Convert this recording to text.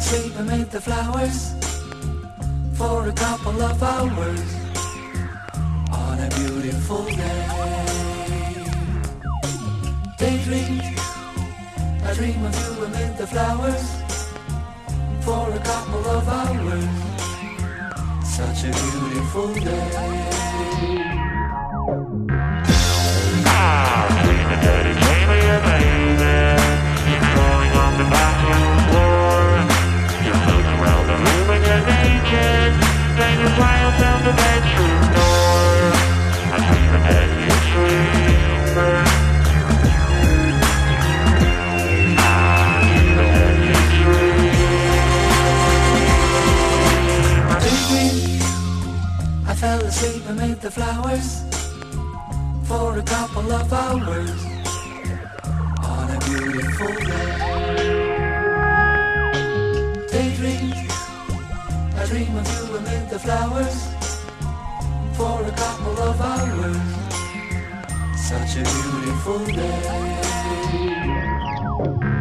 asleep amid the flowers for a couple of hours on a beautiful day. Daydream, I dream of you amid the flowers for a couple of hours. Such a beautiful day. Daddy, take me a baby. You're going on the bathroom floor. You're moving around the room and you're naked. Then you fly up down the bedroom door. I dream a daddy, you dream. I fell asleep amid the flowers for a couple of hours on a beautiful day. Daydream, I dream of you amid the flowers for a couple of hours. Such a beautiful day.